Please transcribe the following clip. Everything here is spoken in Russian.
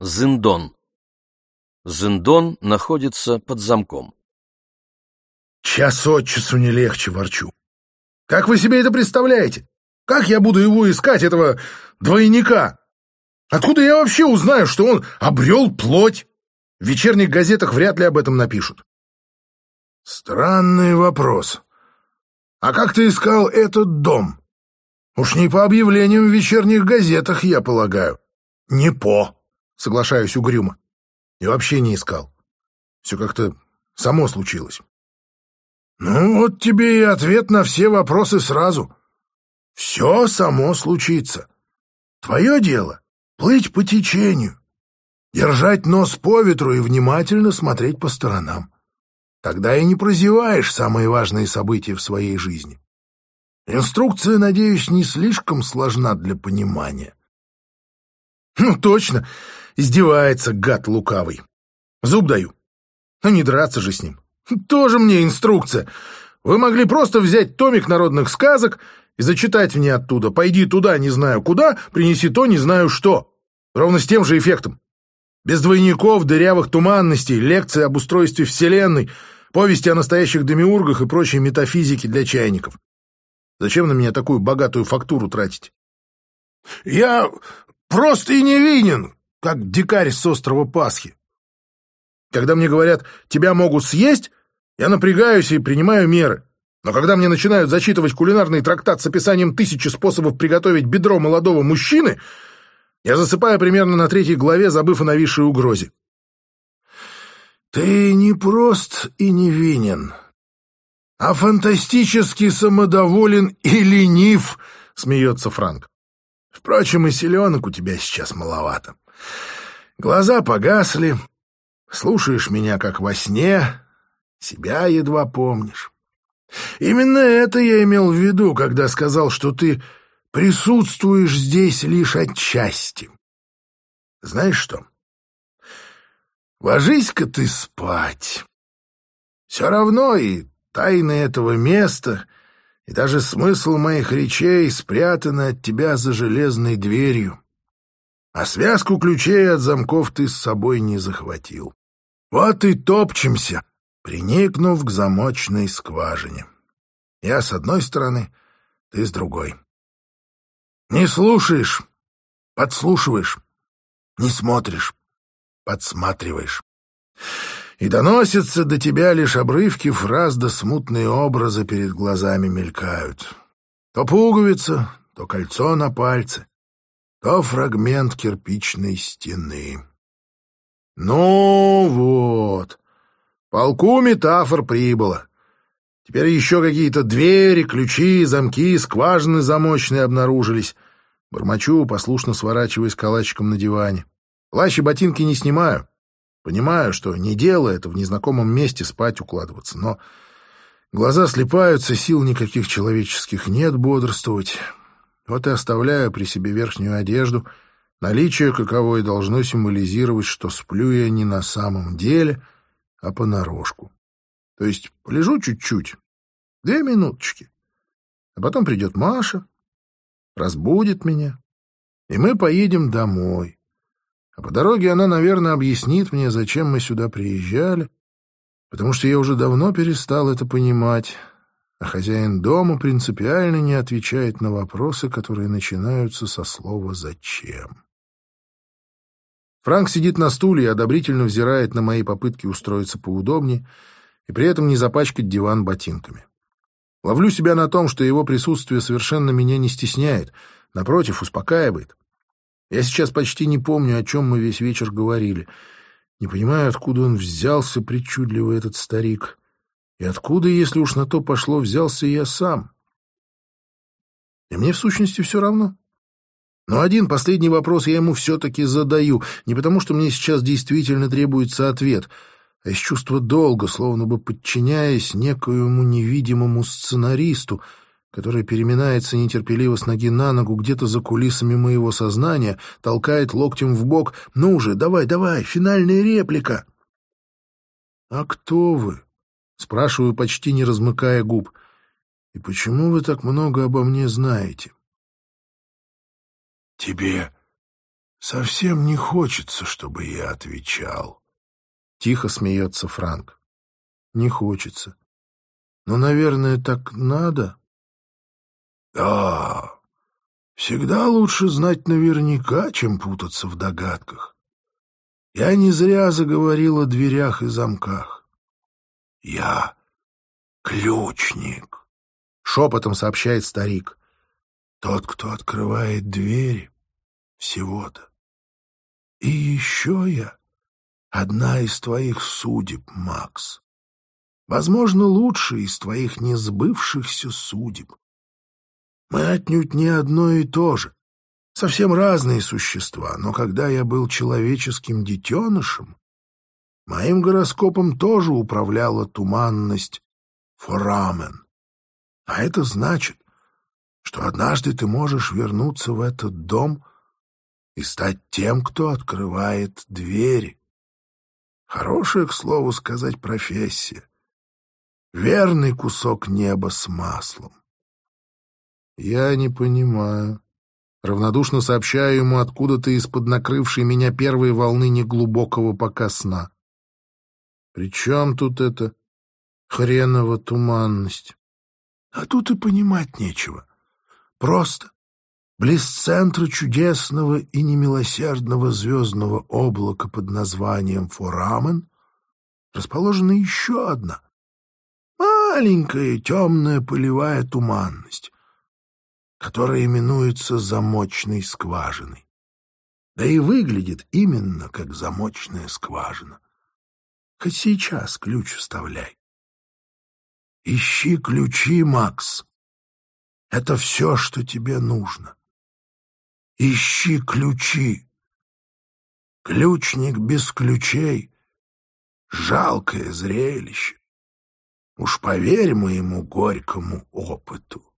Зындон. Зындон находится под замком. Час от часу не легче ворчу. Как вы себе это представляете? Как я буду его искать, этого двойника? Откуда я вообще узнаю, что он обрел плоть? В вечерних газетах вряд ли об этом напишут. Странный вопрос. А как ты искал этот дом? Уж не по объявлениям в вечерних газетах, я полагаю. Не по, соглашаюсь угрюмо. И вообще не искал. Все как-то само случилось. Ну, вот тебе и ответ на все вопросы сразу. Все само случится. Твое дело — плыть по течению, держать нос по ветру и внимательно смотреть по сторонам. Тогда и не прозеваешь самые важные события в своей жизни. Инструкция, надеюсь, не слишком сложна для понимания. Ну, точно, издевается гад лукавый. Зуб даю. Ну, не драться же с ним. Тоже мне инструкция. Вы могли просто взять томик народных сказок и зачитать мне оттуда: «Пойди туда, не знаю куда, принеси то, не знаю что». Ровно с тем же эффектом. Без двойников, дырявых туманностей, лекции об устройстве Вселенной, повести о настоящих демиургах и прочей метафизики для чайников. Зачем на меня такую богатую фактуру тратить? Я просто и невинен, как дикарь с острова Пасхи. Когда мне говорят «тебя могут съесть», я напрягаюсь и принимаю меры. Но когда мне начинают зачитывать кулинарный трактат с описанием 1000 способов приготовить бедро молодого мужчины, я засыпаю примерно на 3 главе, забыв о нависшей угрозе. Ты не прост и невинен, а фантастически самодоволен и ленив, смеется Франк. Впрочем, и селенок у тебя сейчас маловато. Глаза погасли, слушаешь меня как во сне, себя едва помнишь. Именно это я имел в виду, когда сказал, что ты присутствуешь здесь лишь отчасти. Знаешь что? Ложись-ка ты спать. Все равно и тайны этого места, и даже смысл моих речей спрятаны от тебя за железной дверью. А связку ключей от замков ты с собой не захватил. Вот и топчемся, приникнув к замочной скважине. Я с одной стороны, ты с другой. Не слушаешь — подслушиваешь, не смотришь — подсматриваешь. И доносятся до тебя лишь обрывки фраз да смутные образы перед глазами мелькают. То пуговица, то кольцо на пальце, то фрагмент кирпичной стены. Ну вот, полку метафор прибыло. Теперь еще какие-то двери, ключи, замки, скважины замочные обнаружились. Бормочу, послушно сворачиваясь калачиком на диване. Плащ и ботинки не снимаю. Понимаю, что не дело это в незнакомом месте спать укладываться, но глаза слипаются, сил никаких человеческих нет бодрствовать. Вот и оставляю при себе верхнюю одежду, наличие каковой должно символизировать, что сплю я не на самом деле, а понарошку. То есть полежу чуть-чуть, 2 минуточки, а потом придет Маша, разбудит меня, и мы поедем домой. А по дороге она, наверное, объяснит мне, зачем мы сюда приезжали, потому что я уже давно перестал это понимать, а хозяин дома принципиально не отвечает на вопросы, которые начинаются со слова «зачем». Франк сидит на стуле и одобрительно взирает на мои попытки устроиться поудобнее и при этом не запачкать диван ботинками. Ловлю себя на том, что его присутствие совершенно меня не стесняет, напротив, успокаивает. Я сейчас почти не помню, о чем мы весь вечер говорили. Не понимаю, откуда он взялся, причудливый этот старик. И откуда, если уж на то пошло, взялся я сам. И мне в сущности все равно. Но один последний вопрос я ему все-таки задаю. Не потому, что мне сейчас действительно требуется ответ, а из чувства долга, словно бы подчиняясь некоему невидимому сценаристу, который переминается нетерпеливо с ноги на ногу где-то за кулисами моего сознания, толкает локтем в бок. «Ну же, давай, давай, финальная реплика!» «А кто вы?» — спрашиваю, почти не размыкая губ. «И почему вы так много обо мне знаете?» «Тебе совсем не хочется, чтобы я отвечал. Тихо смеется Франк. Не хочется. Но, наверное, так надо. Да, всегда лучше знать наверняка, чем путаться в догадках. Я не зря заговорил о дверях и замках. Я ключник, шепотом сообщает старик. Тот, кто открывает двери, всего-то. И еще я одна из твоих судеб, Макс. Возможно, лучшая из твоих несбывшихся судеб. Мы отнюдь не одно и то же. Совсем разные существа, но когда я был человеческим детенышем, моим гороскопом тоже управляла туманность Форамен. А это значит, что однажды ты можешь вернуться в этот дом и стать тем, кто открывает двери. Хорошая, к слову сказать, профессия. Верный кусок неба с маслом. Я не понимаю. Равнодушно сообщаю ему откуда-то из-под накрывшей меня первой волны неглубокого пока сна. При чем тут эта хренова туманность? А тут и понимать нечего. Просто близ центра чудесного и немилосердного звездного облака под названием Форамен расположена еще одна маленькая темная пылевая туманность, которая именуется замочной скважиной. Да и выглядит именно как замочная скважина. Хоть сейчас ключ вставляй. Ищи ключи, Макс. Это все, что тебе нужно. Ищи ключи. Ключник без ключей — жалкое зрелище. Уж поверь моему горькому опыту.